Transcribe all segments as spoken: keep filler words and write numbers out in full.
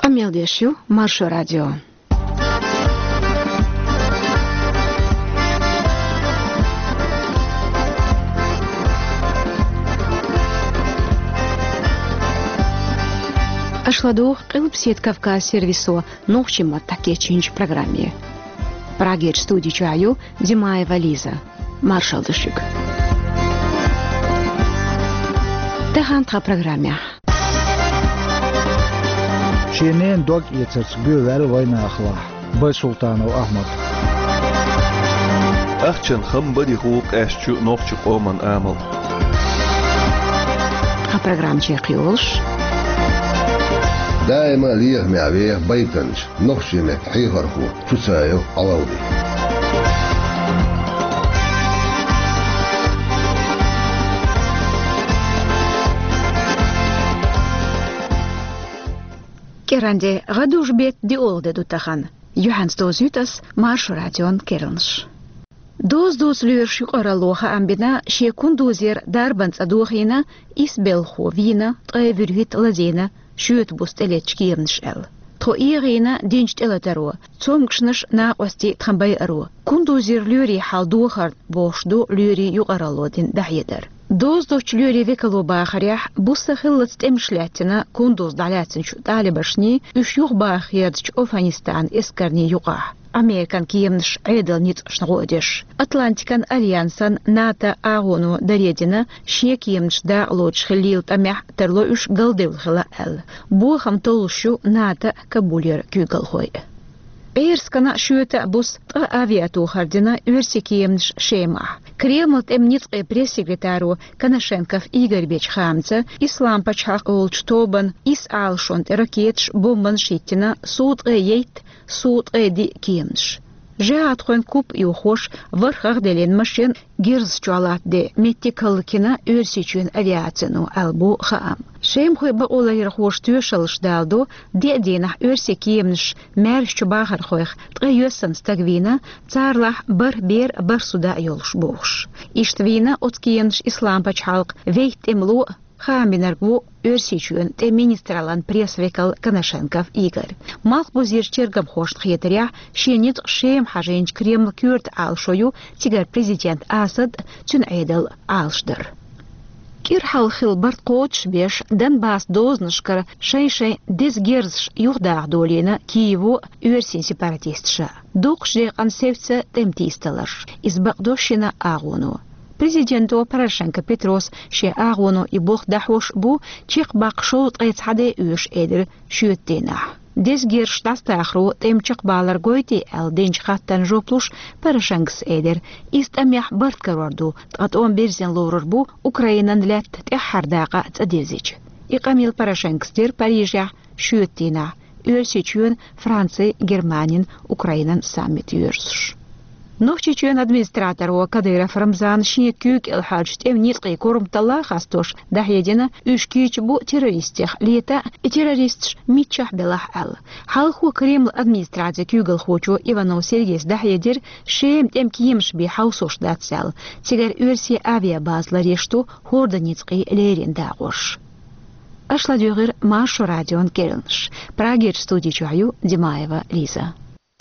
Камелдешу Маршо радио. Ашладу қылып сет Кавказ сервисо нохчима таке чинч программе. Прагер студии чаю Димаева Лиза. Маршал Дышик. Тахантха программе. Шенен дог ецерц гөвел война ахла. Бай Султанов Ахмад. Ахчан хамбади хук эшчу нохчу оман амал. А программ чекиолш. دائما ليه معبيه بيتنش نخشي متحيهرخو تسايو علاودي Керанде гадуш бет ди олде дутахан. Юханс дозютас марш радион кернш. Доз доз люерш юқаралоха амбина шекун дозер дарбанц адухина исбелхо вина тайвирвит ладена шүйет буст элечки емниш әл. То иғина денчт элатеру, цомгшнаш на ости тхамбай ару. Кундузир люри халдухар бошду люри юqaralodin дахедер. Доз доч люри векало бахарях буста хиллац темшлятина кундуз далятин шу талибашни үш юх бахердч Афганистан эскарни юqa. Американ киемнш эдел ниц шнагодеш. Атлантикан альянсан НАТО агону даредина шне киемнш да лоч хилил тамях терло үш галдел хила эл. Бу хам толшу НАТО кабулер кюгалхой. Эйрскана шуета бус та авиату хардина үрси киемнш шема. Кремлт эмниц пресс-секретару Коношенков Игорь Бечхамца ислам пачхак олчтобан ис алшонт ракетш бомбан шиттина суд ейт суд эди киемнш. Жаат хон куп юхош вархах делен машин гирз чуалат де метикалкина үрсичүн авиацияну албу хаам. Шем хой ба олайр хош тюшалш далдо де денах үрси киемнш мэрш чубахар хойх тгайөсөн стагвина царлах бар бер бар суда йолш бохш. Иштвина от киемнш ислам пачхалк вейт эмлу Хамбинаргу өрсичүн те министралан пресс-векал Коношенков Игорь. Малх бузир чергам хошт хетеря шенит шем хаженч Кремль кюрт алшою тигар президент Асад тюн эдел алшдыр. Кирхал хилбарт коч беш Донбасс дознышкар шей-шей дезгерзш юхдах долина Киеву өрсин сепаратистша. Докшде концепция темтисталар. Избагдошина агуну. Президенту Порошенко Петрос ше агону и бог дахош бу чек бакшот эцхаде үш эдер шүттена. Дезгер штастахру темчек балар гойти эл денч хаттан жоплуш Порошенкс эдер истамях барткарорду тат он берзен лорор бу Украинан лет техардаға цадезич. И Камил Порошенкстер Парижя шүттена. Үрсичүн Франция, Германин, Украинан саммит юрсуш. Нохчичуен администратору Кадыров Рамзан шнекюк элхадж тем нитқи корум талла хастош дахедина үшкич бу террористех лета и террорист митчах белах ал. Халху Кремль администрация кюгал хочу Иванов Сергей дахедер шем тем киемш би хаусош датсал. Тигар үрси авиабазла решту хорда нитқи лерин дагош. Ашла дюгер Маршо радион кернш. Прагер студии чаю Димаева Лиза.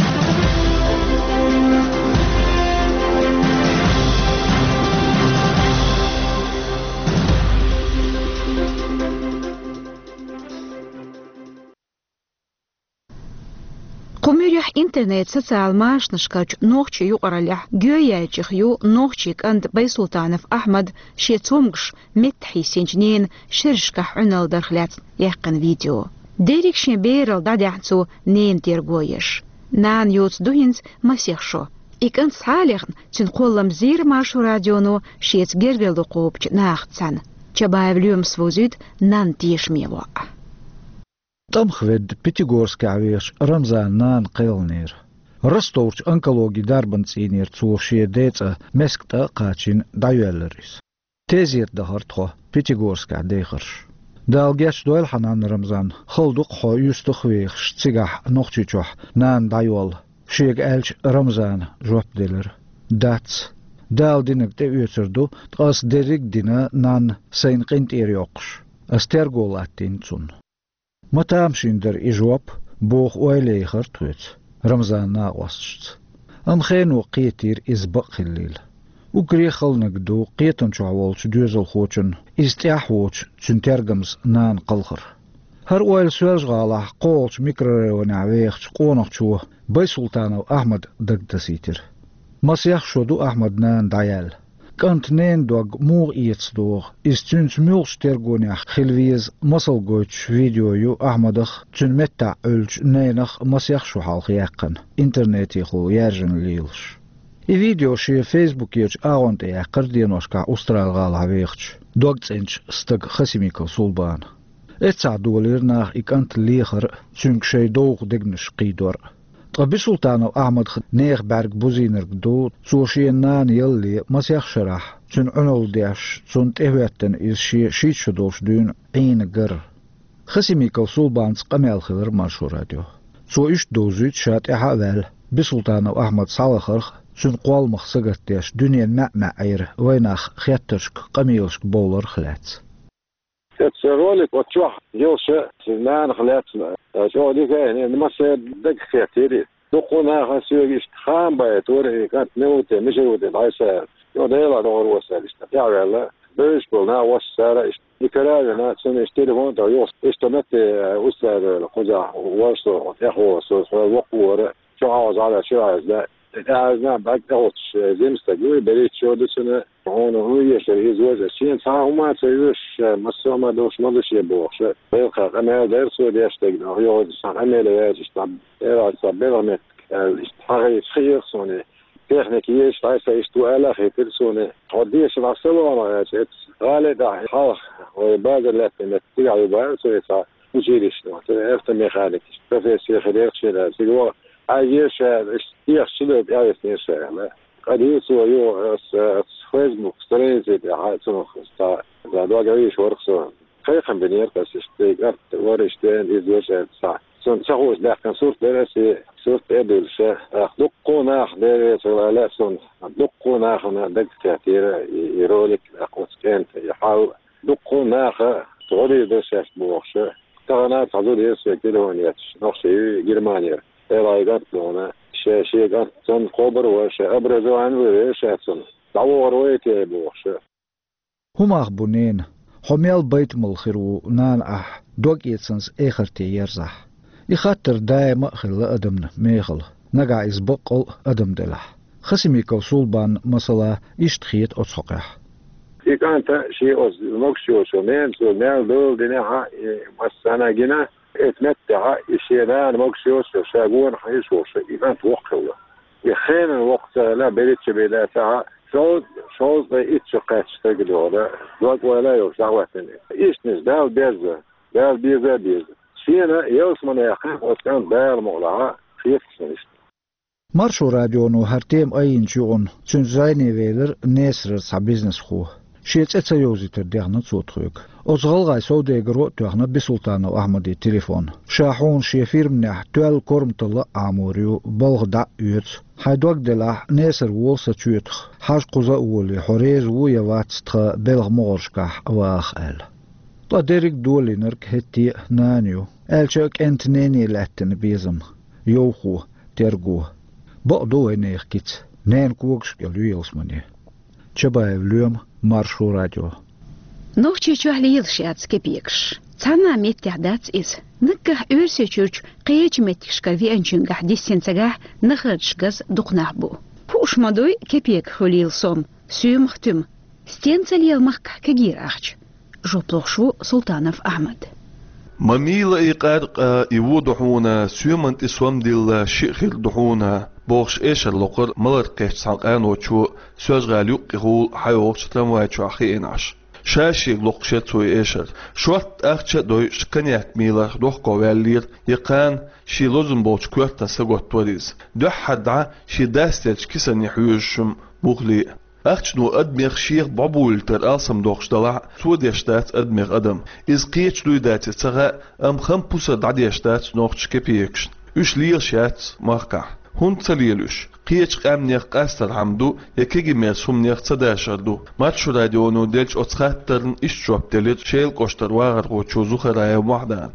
Кумюрях интернет социал машнышкач нохчи юqaralях гөячих ю нохчик анд Байсултанов Ахмад шецомгш метхи сенчнен ширшках уналдар хляц яқын видео. Дерикшен бейрал дадяцу нен тергоеш. Нан юц дуинц масехшо. Икан салехн цин қоллам зир Маршо радиону шец гергелду қопч нахцан. Чабаевлюм свозит нан тишмево. Тамхвед Пятигорск авеш Рамзан нан қилнер. Ростовч онкологи дарбанцинер цуршие деца мескта қачин дайвеллерис. Тезер дахартхо Пятигорска дейхарш. Далгеш дойл ханан Рамзан холдук хо юстухвех шцигах нохчичох нан дайвол. Шег элч Рамзан жопделер. Дац. Дал динекте үсерду тас дерик дина нан сейн қинт ерёқш. Астергол аттин цун. متامشين در إجواب بوخ ويلي خرطوت رمزان ناقوسشت أم خين وقيتير إزبق الليل وقري خلنك دو قيتن شعوالش دوزل خوچن استياحوچ چنترگمز نان قلخر هر ويل سوالش غالح قولش ميكروريو نعويخش قونخشوه باي سلطانو أحمد دقدسيتر مسيح شدو أحمد نان دايال كانت نين دوغ موغ إيتس دوغ استنس ميوغش ترغونيخ خلويز مسل غوچ فيديو يو أحمدخ تن متع ألش نينخ مسيح شو حالخ يقن انترنتي خو يارجن ليلش I video شي فيسبوك يج آغونت إيا قردينوشكا أسترال غالها ويخش دوغت إنش ستق خسيميكو سولبان اتسع دوليرناخ إكانت ليخر تنك شي دوغ دقنش قيدور طبي سلطانو أحمد خد نيخ بارك بوزينر دو تسوشي نان يلي مسيخ شرح تن عنول ديش تن تهواتن إز شي شيت شدوش دون عين قر خسيميكو سولبان سقميال خلر مارشو راديو تسو إش دوزيت شات إحا وال بسلطانو أحمد صالخرخ سن قوال مخصقت ديش دنيا مع معير ويناخ خياترشك قميلشك بولر خلات تسرولك وتشوح جوشة سنان خلات شو ديك يعني ما سيدك خياتيري دقونا خسيو يشتخام بايتوري كانت نوتي مش يودي العيسى يو ديلا دور وسال يستطيع الله بيش بولنا وسال يكرار أنا سن اشتري هون تيوس اشتمت وسال الخزع وصل يخو وصل وقور شو عاوز على شو عاوز لا أنا بعد أوتش زمستجوي بريت شو دسنا هون هو يشتري زوجة شين ساعة وما تسويش مسوا ما دوش ما دوش يبوخش بيلقى أنا درسوا ديشتجنا هو يسمع أنا لا يجتمع إيراد صبيرة حاجة خير صوني تكنيكية شايف يشتوى خير صوني قديش العصبة ما يجت غالب حاح وبعد لا تنتيع يبان سويسا وجيريش نعرف ميخانيك بروفيسور خير شيء سيقول عايش يخشلوا بيعرف نيشان قد يسوى يو فيسبوك سترينزي بيعرفون خستا لدوا جريش ورقصون خيخم بنير بس اشتيقات ورشتين إزوجة صح سون سخوش لكن صورت درسي صورت إدل شيء دقوا ناخ درس ولا لا سون دقوا ناخ دق كثير يرولك أقوس كانت يحاول دقوا ناخ تعودي درس بوخش تغنى تعود يسوي كده ونيتش نقشي جرمانيا رايقات لونه شيء شيء قط تون قبر وش أبرزوا عن وش هتون دعوة رويت بوش هما أخبونين حميل بيت ملخرو نان أح دوق يتسنس آخر تيرزح يخاطر دايما خل أدمنا ميخل نقع إزبقل أدم دلح خسمي كوصول بان مثلا يشتخيت أتسقح يكانت شيء أز مكشو شو مين شو مين دول دنيا مسنا جنا اتمتع الشيران مكسيوس شاقون حيسوس يبان توقعوا يخين الوقت لا بريتش بلا ساعة شوز شوز اتشقات تقدر دوك ولا يوسعوتني ايش نزدال بيزا دال بيزا بيزا شينا يوسمن يخين وكان دال مغلعة خيف سنشت مارشو راديونو هرتيم اين شيغون تنزايني ويلر نيسر سا بيزنس خو شيت اتسيوزي ترديغنا تصوتخوك أزغلغاي سودي قرؤ تغنى بسلطانو أحمدي تليفون شاحون شيفير منح توال كورم طلع عموريو بلغ دع يوت حيدوك دلاح نيسر وولسا تيوتخ حاج قوزا أولي حريز ويا واتستخ بلغ مغرشكح واخ آل طا ديريك دولي نرك هتي نانيو آلشاك انت نيني لاتن بيزم يوخو ترقوه بقدو انيخ كيت نين كوكش يلو يلسمني تشبايف ليوم مارشو راديو نوخشي چوهلي يلشياتس كبيكش تانا ميت تعدات إز نكح أرسي چوش قيج متكشكر في أنشنجح دي سنسجح نخرجكز دقناحبو بوش مدوي كبيك خليل صون سيوم ختم ستينسل يلمخك كجير أخش جوبلوشو سلطانف أحمد مميل إيقاد يوضحونا سيومنت إسوام ديل شيخ الدحونا بوخش إيش اللقر ملر قيش سانقان وچو سوز غاليو قيقول حيوخش تلموايچو أخي إناش شاشي لقشتو إيشر شوات أخشة دوي شكنيات ميلا دوح قوالير يقان شي لوزن بوش كورتا سقوت توريز دوح حدعا شي داستيج كيسان يحيوشم مغلي أخش نو أدميغ شيخ بابول تر آسم دوخش دلع سوديشتات أدميغ أدم إز قيتش دوي داتي تغا أم خم بوسا دعديشتات نوخش كبيكش إش ليرشات مرقع هون تليلوش قيتش قامنيغ قاستر حمدو يكيجي ميرسوم نيغ تداشردو ماتشو راديونو ديلش أتخاترن إش جواب دلت شيل قشتر واغر غوچو زوخرايا ومحدان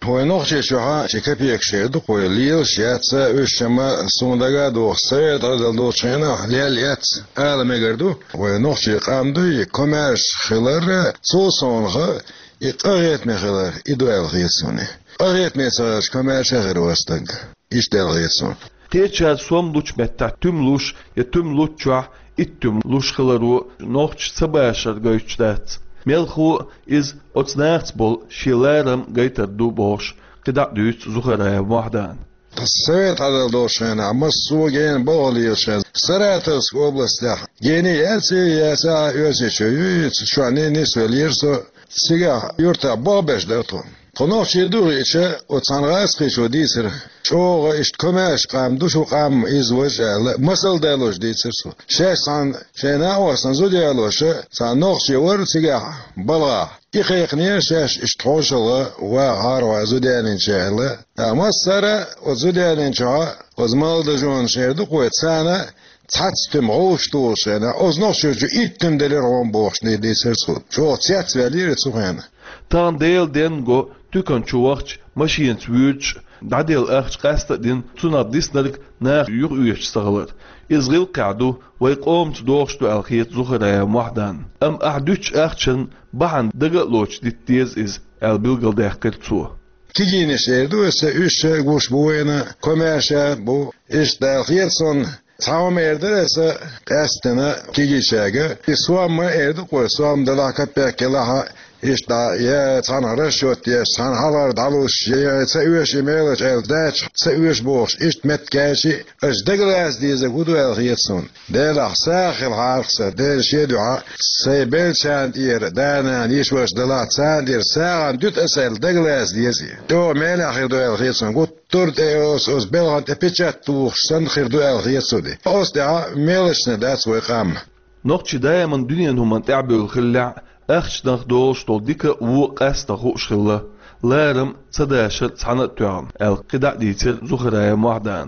هو نوخشي شوها شكبي يكشيدو قوي ليل شياتسا وشما سوندغا دو سيد على دو شينا ليل يات على ميغردو ونوخشي قامدو يكمرش خلر سوسونغ يقريت مخلر يدوال غيسوني قريت ميساج كمرش غير وستنغ يشتغل غيسون تيچا سوم لوچ متا تüm لوش يا تüm لوچا ittüm luşkıları nohç sabahşar göçtet. Melhu iz otnachts bol şilerim gaytar du boş. Kıda düz zuharaya vahdan. Совет адал дошена, а мы суген болиешен. Саратовск областях. Гени яцы яца ёсечу, что они не свелирсо. Сега юрта бабеш датон. Коноши дугиче отсангас кишо дисер. Чого ишт комеш қам душу қам извош масал делош дисерсо. Шесан шена осан зудиалош сан нохши вор сега бала. Ихекне шеш ишт хошла ва харва зудианин шела. А масара зудианин ча озмал дажон шерду қоетсана цацтым оштошена озношу иттим делер он бошни дисерсо. Чо цяц велир цухена. Tan del den go tükön çuvaç maşin çüç dadel aç qasta din tuna disnarik nach yur üyech sağlar. İzgil qadu ve qomt doştu alxiyet zuhraya muhdan. Am ahdüç axçın bahan daga loç dittiz iz el bilgil dehkir çu. Kigine şerdu ise üç guş buena komersha bu işte alxiyetson Tamam erdese kastına kigişege. İslamı erdi koy islam dalakat bekela işte ya sana reşot ya sana halar dalış ya seviş emeliş eldaç seviş boş iş metkeşi özdeglas diye gudu elhiyetson. Dela sahil harsa del şedua sebel çan diye dana nişwaş dalat çan diye sağan düt esel deglas diye. To melahir do elhiyetson gut Tur deos os belhan te pechat tu san khirdu elhiyetsodi. Os da melishne das we qam. Nochtje dayaman dünyan human ta'bul khilla أخش دخ دوش طول ديك وقاس تخوش خلا لارم صداشر تحنق توعن القدع ديتر زخرايا موحدان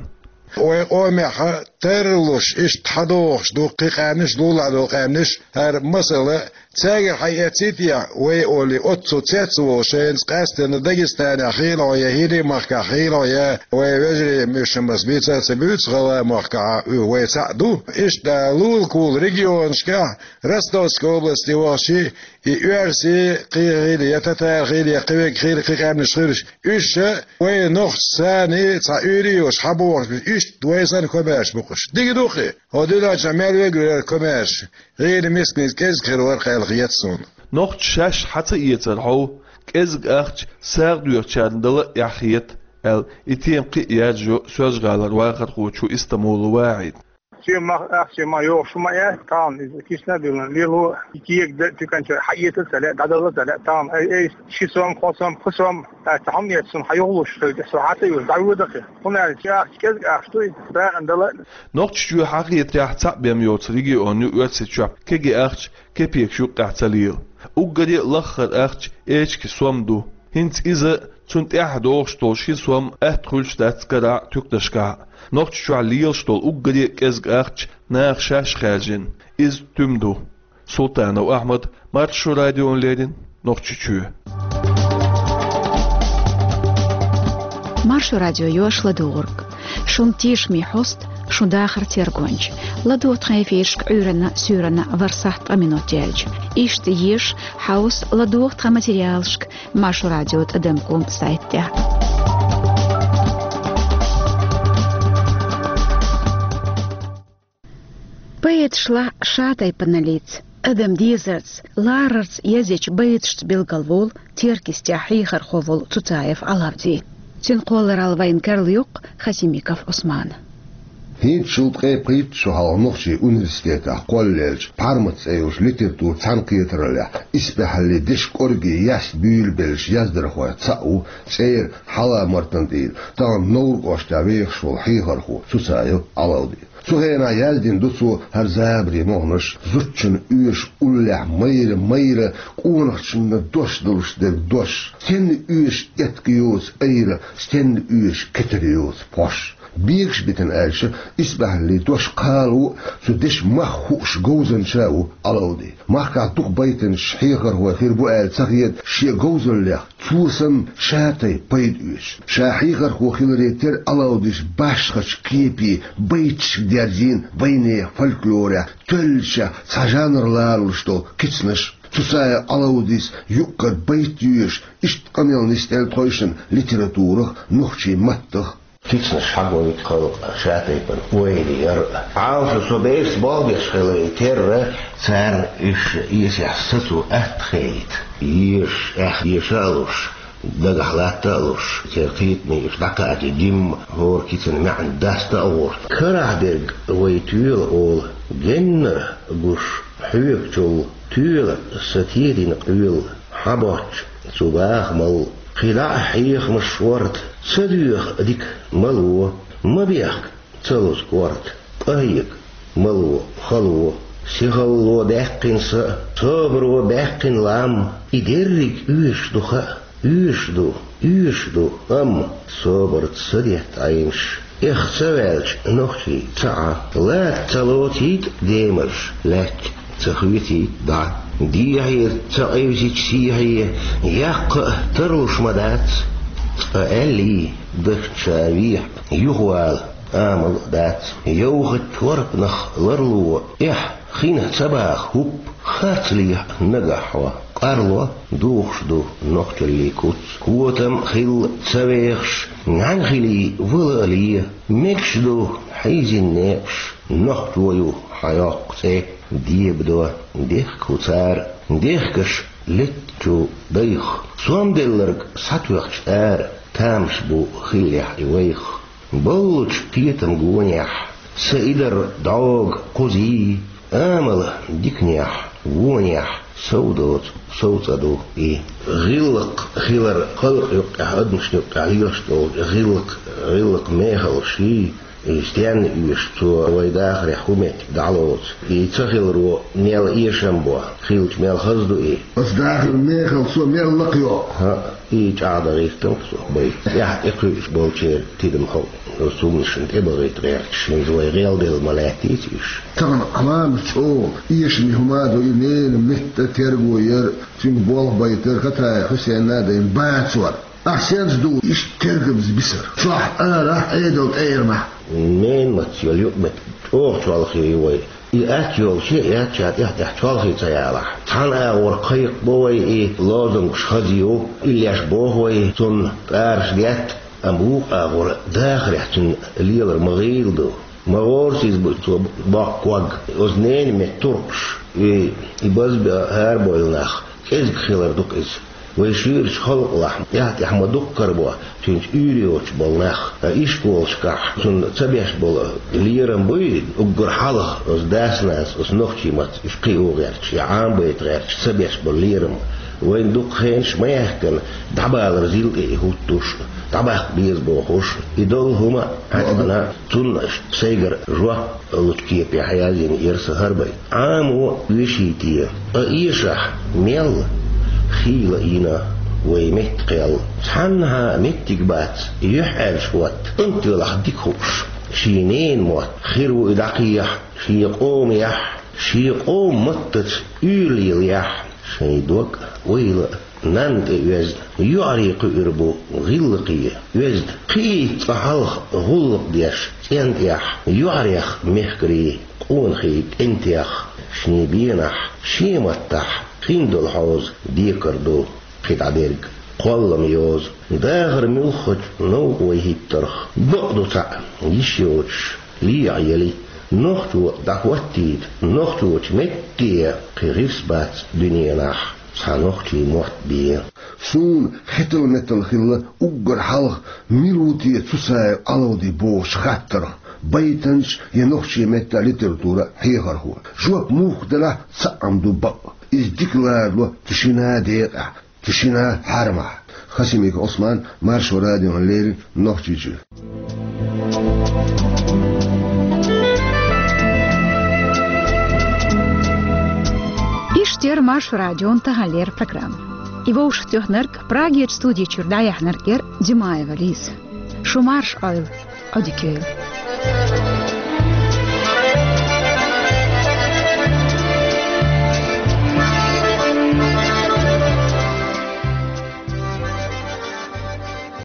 وقوميحا ترلوش إش تحدوش دو قيقانش دولا دو قانش هر مسألة تاجر حياتيتيا ويقولي أتسو تاتسو شينس قاستن داغستان أخيلا ويا هيري مخكا خيلا ويا ويجري مش مسبيتا سبيوتس غلا مخكا ويساعدو إش دا لول كول ريجيون شكا رستوسك أوبلستي واشي يؤرسي قيري يتتا خيري قيق خيري قيقانش خيرش إش وي نخت ساني تايري وشحبو إش دويسان كوميرش بقش ديجي دوخي هدولا جمال ويقول كوميرش غير مسكنيز كيز خير خيلخيتسون نوخت شاش حتى يترحو كيزق أخش ساق ديوتشان دل يحيت ال اتيم قي ياجو سوز غالر واخر خوشو استمول واعد شو ما أخشى ما يوم شو ما يه تام إذا كيسنا دولنا ليلو يكيك ده تكنش حياة السلاء دادلا السلاء تام أي أي شيء سوام خاصم خصم تحمل يتسون حيولوش ساعته يزعوا دقيقة هنا الشيء كذا أشتوي بعند الله نوخت شو حقيقة تحت بيم يوتريجي أنو يوتسيتشاب كجي أخش كبيك شو قعتليل وقدي لخر أخش إيش كسوام دو هنت إذا تنت أحد أوشتول شي سوام أدخلش داتكرا تكتشكا نوخت شو عليل شتول وقدي كزق أخش ناخ شاش خارجين إز تمدو سلطان وأحمد مارشو راديو ليدين نوخت شو مارشو راديو يوش لدورك شون تيش مي حوست شون داخر تيرغونج لدو تخيفيشك عورنا سورنا ورسحت أمينوتيالج إشت يش حوس لدو تخماتيريالشك مارشو راديو تقدمكم سايت تاعك بيت شلا شاتاي بناليت أدم ديزرتس لاررتس يزيج بيتشت بالقلبول تيركي استياحي خرخوفول تتايف علابدي تنقول الوين كارليوق خسيميكوف عثمان هين شوطقي قيت شو هالنخشي أونيفرسيتة كوليج بارمتس أيوش ليترتور تنقيترلع إسبح اللي ديش كورجي ياس بيل بلش يزدر خواه تساقو سير حلا مرتنديل تان نور قوشتا ويخ شو الحيخر خو تسايو علاودي Suhena yazdin dusu her zabri moğnuş, zutçun üyüş ulla mayre mayre, uğnaçında doş doluş dev doş. Sen üyüş etkiyoz eyle, sen üyüş ketiriyoz poş. Birks biten elşe, isbahli doş kalu, su diş mahhuş gozan şau alaudi. Mahka tuk bayten şhiqar huwa khirbu el saghiyat, şi gozan leh, tusan şatay payd üyüş. Şahiqar huwa khilreter alaudiş başkaç kipi, bayç derzin, bayne folklore, tölşe, sajanırlarlışto, kitsniş. Susaya alaudis yukkar bayt üyüş, işt kamelnistel toyşın literatурах, nuhçi mattıq. Kitsnish hagwit khalq shataypan wayli yar عاوز صبيس باغش خلي تر صار ايش يسحسسو اتخيت يش اخ يشالوش دغحلاتالوش ترقيتني اشتقات جيم هور كيتن مع داستا اور كرادر ويتيل اول جن غوش حيوكتو تيل ستيرين قيل حبوش صباح مال خلاع حيخ مشورت صديق ديك ملو مبيخ تلوز قورت أيك ملو خلو سيغلو داقين سا صبرو داقين لام إدرك يشدو يشدو يشدو أم صبرت صديق عينش اخسوالش نختي تعا لا تلوتيت ديمرش لك تخويتي دع دي هي تعيوزيك سي هي يق تروش مدات أقلي دخشاويح يغوال آمل دات يوغت ورقنخ لرلو إح خينة سباخ هوب خاتلي نجحوا قارلو دوخش دو نقتلي كوت كوتم خيل سبيخش نعنخلي ولالي مكش دو حيزين نيش نقتويو حياق سي ديبدو ديخ كوتار ديخكش لتو ديخ سوام دلرق ساتوخش آر تامش بو خيليح إويخ بلوش بيتم جونيح سيدر دعوغ قوزي آمل ديكنيح وونيح سودوت سوتادو إيه غلق خيلر خلق يقع أدمش يقع يشتو غلق غلق ميخل شي استيان يشتو ويداخر يحكومت دعلوت يتخيل ميل إيشامبو خيلت ميل خزدو إيه بس داخل ميخل سو ميل لقيو ها إيه تعاد غير تنقصو بي يح إقريش بولشير تيدم حو رسومنشنت إبغيت غيرتش نزوي غيل ديل ملاتيتيش تغن أمام شو إيش مهمادو إنين مهتا ترغو ير تنك بول بيتر خطاي حسين نادين باتسور أحسن دو إيش ترغبز بسر صح آره أيدو تأيرمح مين متيول يؤمت أوه توالخي وي يأتيول شيء يأتيات يحتح توالخي تيالح تانا ورقيق بوي إيه لازم شخزيو إلياش بوهوي تن تارش ديات أمبوق أغور داخل يحتن ليلر مغيل دو مغورسيز باقواق أزنين متوركش يبز بهاربويلناخ إز خيلر دوك إز ويشيرش خلق لحم يحتي حما دكر بوا تنش يوريوش بالناخ إيش بولش كح تن تبيش بول ليرم بوي أجر حلق أز داس ناس أز نختي مات إشقيو غيرش يعام بيت غيرش تبيش بول ليرم وين دوك خينش ما يحكن دعبا رزيل إيه هوتوش دعبا بيز بوخوش يدول هما عندنا تنش سيجر جوا لتكيب يحيازين يرس هربي عامو ويشيتي إيشح ميل خيل إينا ويمتقل حنها متقبات يحال شوات انت لحدك خوش شينين موت خيرو إدقيح شي قوم يح شي قوم متت يولي يح شي دوك ويلا نانت يزد يعريق إربو غلقية يزد قيت فحلق غلق ديش انت يح يعريق مخكري قون خيت انت يح شني بينح شي متح خيندو الحوز ديكردو خيت عديرج قولم يوز داغر ملخج نو ويهيترخ بقدو تع يشيوش لي عيالي نختو دعوتيد نختو تمتيا قريفس بات دنيا نح سانوختي موت بيه سون ختل متل خلا أجر حلق ميلوتي تساي علودي بوش خطر بيتنش ينخشي متى لترتورة حيهر هو جواب مخدلة سأمدو بق إز ديكلارلو تشينا ديقع تشينا حرمع خسيميك عثمان مارشو راديو الليل نخشي جو Устер Марш радион Тагалер программа. Его уж тёхнерк Праге студии Чурдая Хнеркер Димаева Лиз. Шумарш ойл, одикёйл.